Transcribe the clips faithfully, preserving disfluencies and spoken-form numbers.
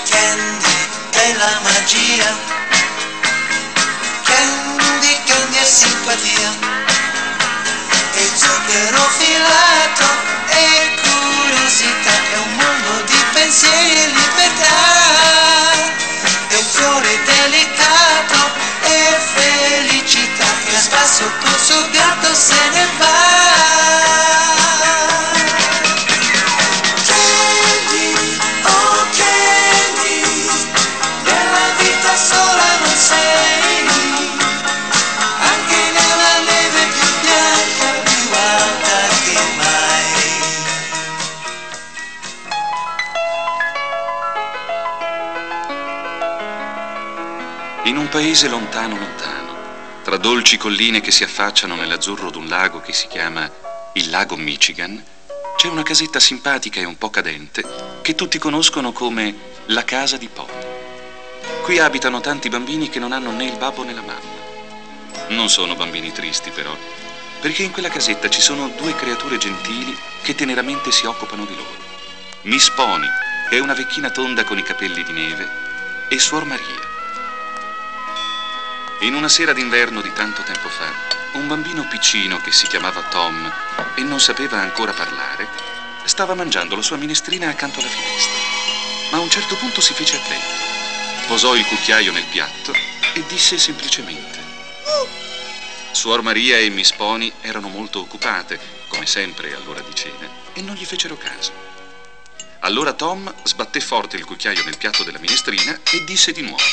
Candy è la magia, Candy, Candy è simpatia, e zucchero filato e curiosità, è un mondo di pensieri e libertà, è un fiore delicato e felicità, che a spasso col suo gatto se ne va. Sola non sei, anche nella neve più bianca, più alta che mai. In un paese lontano lontano, tra dolci colline che si affacciano nell'azzurro d'un lago che si chiama il lago Michigan, c'è una casetta simpatica e un po' cadente che tutti conoscono come la casa di Po. Qui abitano tanti bambini che non hanno né il babbo né la mamma. Non sono bambini tristi però, perché in quella casetta ci sono due creature gentili che teneramente si occupano di loro. Miss Pony, che è una vecchina tonda con i capelli di neve, e Suor Maria. In una sera d'inverno di tanto tempo fa, un bambino piccino che si chiamava Tom e non sapeva ancora parlare, stava mangiando la sua minestrina accanto alla finestra. Ma a un certo punto si fece attento. Posò il cucchiaio nel piatto e disse semplicemente: Suor Maria e Miss Pony erano molto occupate, come sempre all'ora di cena, e non gli fecero caso. Allora Tom sbatté forte il cucchiaio nel piatto della minestrina e disse di nuovo: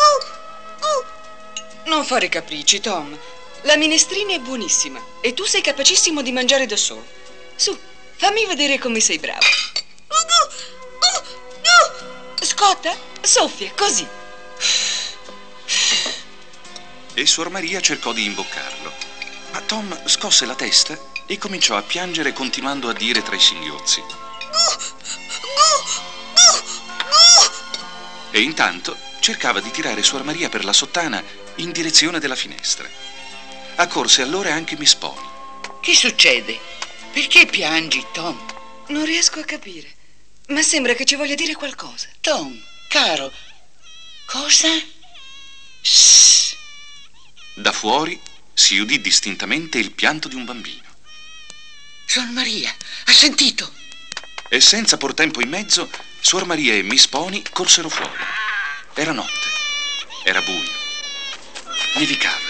Non fare capricci, Tom. La minestrina è buonissima e tu sei capacissimo di mangiare da solo. Su, fammi vedere come sei bravo. Scotta, soffia, così. E Suor Maria cercò di imboccarlo, ma Tom scosse la testa e cominciò a piangere continuando a dire tra i singhiozzi: e intanto cercava di tirare Suor Maria per la sottana in direzione della finestra. Accorse allora anche Miss Pony. Che succede? Perché piangi, Tom? Non riesco a capire, ma sembra che ci voglia dire qualcosa. Tom, caro, cosa? Shh. Da fuori si udì distintamente il pianto di un bambino. Suor Maria, ha sentito? E senza por tempo in mezzo, Suor Maria e Miss Pony corsero fuori. Era notte, era buio, nevicava.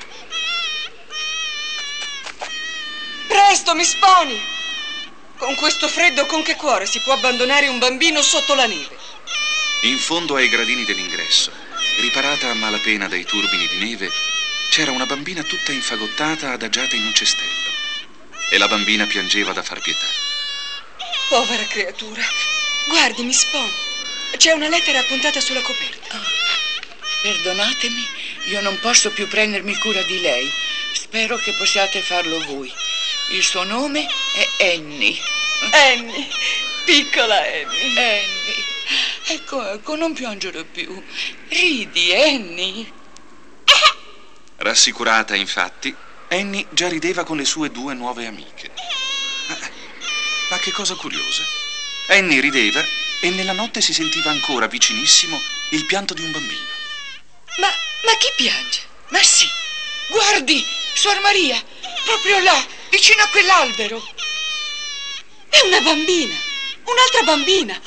Presto, Miss Pony! Con questo freddo con che cuore si può abbandonare un bambino sotto la neve? In fondo ai gradini dell'ingresso, riparata a malapena dai turbini di neve, c'era una bambina tutta infagottata adagiata in un cestello. E la bambina piangeva da far pietà. Povera creatura. Guardi, Miss Pony, c'è una lettera appuntata sulla coperta. Oh, perdonatemi, io non posso più prendermi cura di lei. Spero che possiate farlo voi. Il suo nome è Annie. Annie, piccola Annie. Annie. Ecco, ecco, non piangere più. Ridi, Annie. Rassicurata, infatti, Annie già rideva con le sue due nuove amiche. Ma, ma che cosa curiosa. Annie rideva e nella notte si sentiva ancora vicinissimo il pianto di un bambino. Ma, ma chi piange? Ma sì, guardi, Suor Maria, proprio là, vicino a quell'albero. È una bambina, un'altra bambina.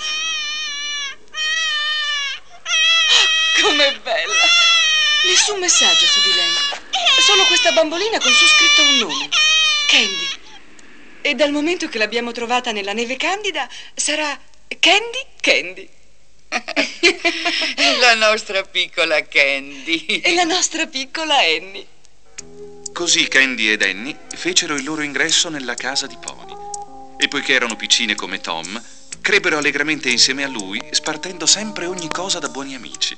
Oh, com'è bella. Nessun messaggio su di lei. Solo questa bambolina con su scritto un nome. Candy. E dal momento che l'abbiamo trovata nella neve candida, sarà Candy Candy. È la nostra piccola Candy. E la nostra piccola Annie. Così Candy ed Annie fecero il loro ingresso nella casa di Pony. E poiché erano piccine come Tom, crebbero allegramente insieme a lui, spartendo sempre ogni cosa da buoni amici.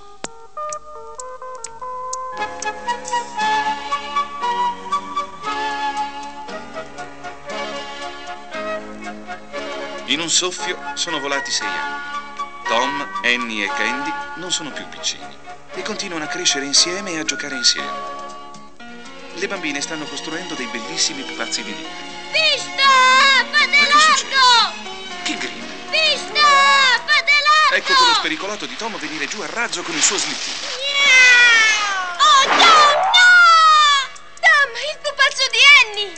In un soffio sono volati sei anni. Tom, Annie e Candy non sono più piccini e continuano a crescere insieme e a giocare insieme. Le bambine stanno costruendo dei bellissimi pupazzi di neve. Pista! Fate Ma che succede? largo! Chi grida? Pista! Fate largo! Ecco che lo spericolato di Tom venire giù a razzo con il suo slittino. Oh, Tom, no! Tom, il pupazzo di Annie!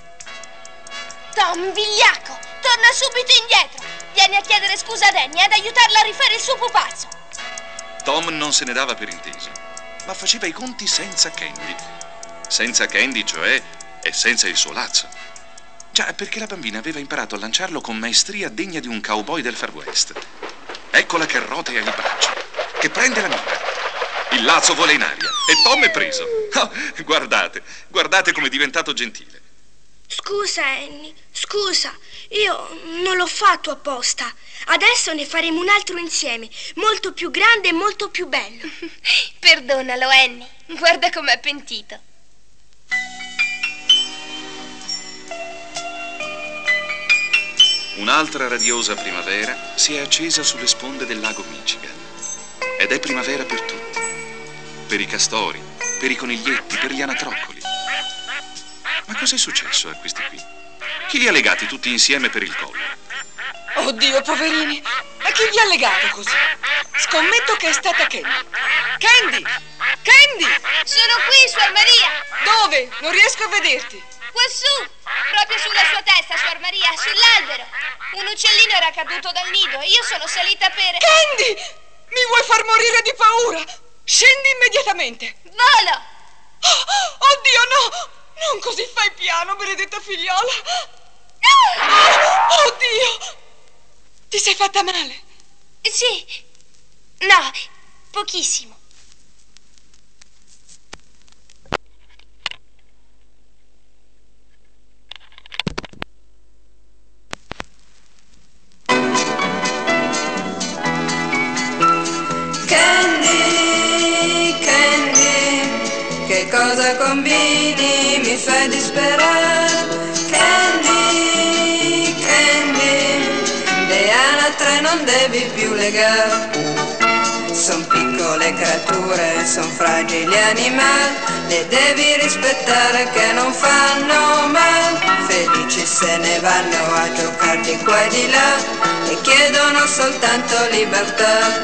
Tom, vigliacco, torna subito indietro. Vieni a chiedere scusa ad Annie e ad aiutarla a rifare il suo pupazzo. Tom non se ne dava per inteso, ma faceva i conti senza Candy. Senza Candy, cioè, e senza il suo lazzo. Già, perché la bambina aveva imparato a lanciarlo con maestria degna di un cowboy del Far West. Eccola che rotea il braccio, che prende la mira. Il lazzo vola in aria e Tom è preso. Oh, guardate, guardate com'è diventato gentile. Scusa, Annie, scusa. Io non l'ho fatto apposta. Adesso ne faremo un altro insieme, molto più grande e molto più bello. Perdonalo, Annie. Guarda com'è pentito. Un'altra radiosa primavera si è accesa sulle sponde del lago Michigan. Ed è primavera per tutti. Per i castori, per i coniglietti, per gli anatroccoli. Ma cos'è successo a questi qui? Chi li ha legati tutti insieme per il collo? Oddio, poverini. Ma chi vi ha legato così? Scommetto che è stata Candy. Candy! Candy! Sono qui, Suor Maria. Dove? Non riesco a vederti. Quassù, proprio sulla sua testa, Suor Maria, sull'albero. Un uccellino era caduto dal nido e io sono salita per... Candy! Mi vuoi far morire di paura? Scendi immediatamente. Volo! Oh, oddio, no! Non così, fai piano, benedetta figliola. Oh, oddio! Ti sei fatta male? Sì. No, pochissimo. Candy, Candy, che cosa combini? Mi fai disperare. Candy, Candy, le anatre non devi più legare. Son piccole creature, son fragili animali, le devi rispettare che non fanno mal. Felici se ne vanno a giocare di qua e di là e chiedono soltanto libertà.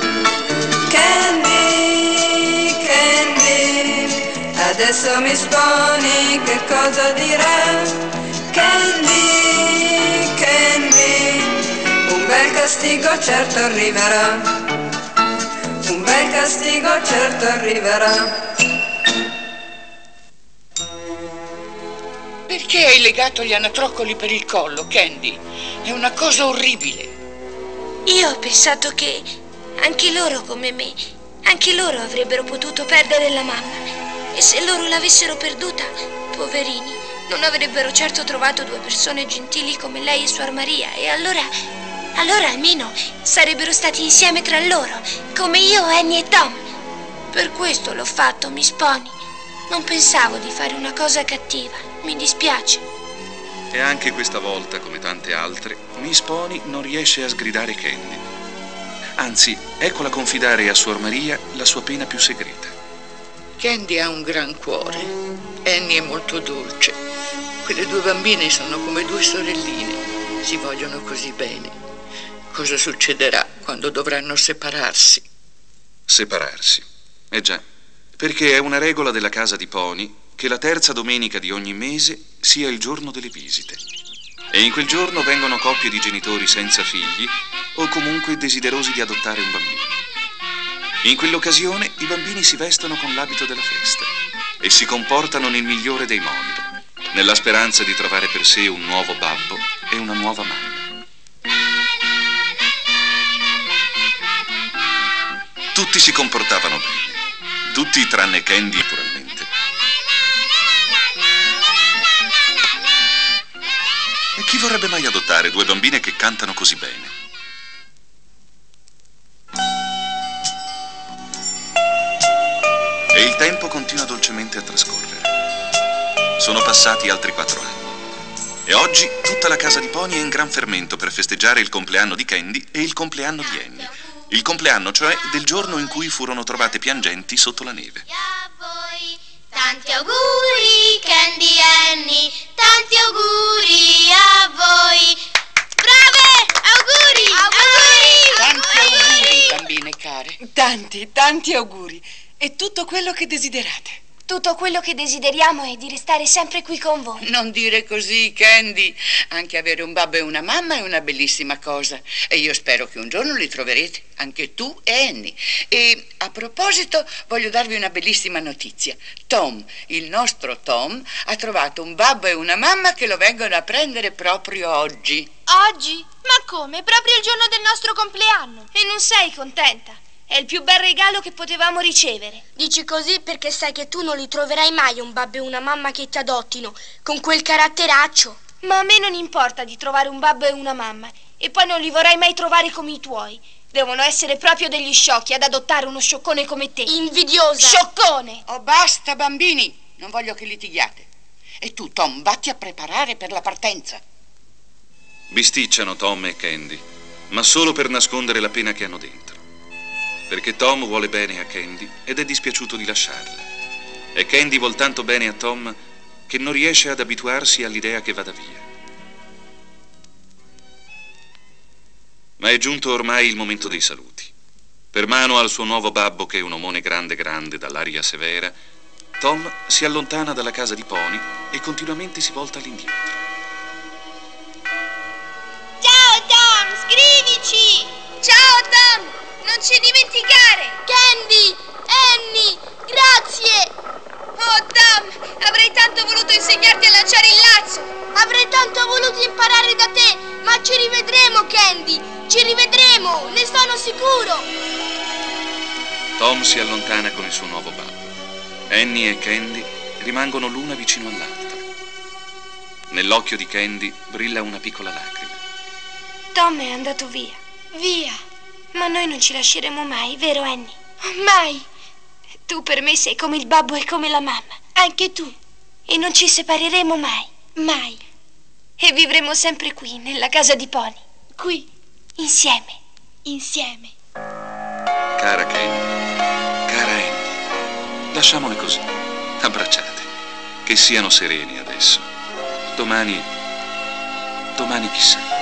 Candy, Candy, adesso mi sponi, che cosa dirà? Candy, Candy, un bel castigo certo arriverà. Un bel castigo certo arriverà. Perché hai legato gli anatroccoli per il collo, Candy? È una cosa orribile. Io ho pensato che anche loro come me, anche loro avrebbero potuto perdere la mamma. E se loro l'avessero perduta, poverini, non avrebbero certo trovato due persone gentili come lei e Suor Maria. E allora... Allora almeno sarebbero stati insieme tra loro, come io, Annie e Tom. Per questo l'ho fatto, Miss Pony. Non pensavo di fare una cosa cattiva. Mi dispiace. E anche questa volta, come tante altre, Miss Pony non riesce a sgridare Candy. Anzi, eccola confidare a Suor Maria la sua pena più segreta. Candy ha un gran cuore. Annie è molto dolce. Quelle due bambine sono come due sorelline. Si vogliono così bene. Cosa succederà quando dovranno separarsi? Separarsi. Eh già, perché è una regola della casa di Pony che la terza domenica di ogni mese sia il giorno delle visite. E in quel giorno vengono coppie di genitori senza figli o comunque desiderosi di adottare un bambino. In quell'occasione i bambini si vestono con l'abito della festa e si comportano nel migliore dei modi, nella speranza di trovare per sé un nuovo babbo e una nuova mamma. Tutti si comportavano bene, tutti tranne Candy, naturalmente. E chi vorrebbe mai adottare due bambine che cantano così bene? E il tempo continua dolcemente a trascorrere. Sono passati altri quattro anni. E oggi tutta la casa di Pony è in gran fermento per festeggiare il compleanno di Candy e il compleanno di Annie. Il compleanno, cioè, del giorno in cui furono trovate piangenti sotto la neve. A voi, tanti auguri, Candy e Annie, tanti auguri a voi. Brave! Auguri! Auguri! Tanti auguri! tanti, tanti auguri. È tutto quello che desiderate. Tutto quello che desideriamo è di restare sempre qui con voi. Non dire così, Candy. Anche avere un babbo e una mamma è una bellissima cosa. E io spero che un giorno li troverete, anche tu e Annie. E a proposito, voglio darvi una bellissima notizia. Tom, il nostro Tom, ha trovato un babbo e una mamma che lo vengono a prendere proprio oggi. Oggi? Ma come? Proprio il giorno del nostro compleanno. E non sei contenta? È il più bel regalo che potevamo ricevere. Dici così perché sai che tu non li troverai mai un babbo e una mamma che ti adottino, con quel caratteraccio. Ma a me non importa di trovare un babbo e una mamma, e poi non li vorrei mai trovare come i tuoi. Devono essere proprio degli sciocchi ad adottare uno scioccone come te. Invidiosa. Scioccone! Oh, basta, bambini. Non voglio che litighiate. E tu, Tom, vatti a preparare per la partenza. Bisticciano Tom e Candy, ma solo per nascondere la pena che hanno dentro. Perché Tom vuole bene a Candy ed è dispiaciuto di lasciarla. E Candy vuol tanto bene a Tom che non riesce ad abituarsi all'idea che vada via. Ma è giunto ormai il momento dei saluti. Per mano al suo nuovo babbo, che è un omone grande grande dall'aria severa, Tom si allontana dalla casa di Pony e continuamente si volta all'indietro. Ciao Tom, scrivici! Ciao Tom! Non ci dimenticare! Candy, Annie, grazie! Oh Tom, avrei tanto voluto insegnarti a lanciare il lazzo! Avrei tanto voluto imparare da te, ma ci rivedremo, Candy! Ci rivedremo, ne sono sicuro! Tom si allontana con il suo nuovo babbo. Annie e Candy rimangono l'una vicino all'altra. Nell'occhio di Candy brilla una piccola lacrima. Tom è andato via. Via! Ma noi non ci lasceremo mai, vero Annie? Mai! Tu per me sei come il babbo e come la mamma. Anche tu. E non ci separeremo mai. Mai. E vivremo sempre qui, nella casa di Pony. Qui. Insieme. Insieme. Cara Candy, cara Annie, lasciamole così, abbracciate, che siano sereni adesso. Domani, domani chissà.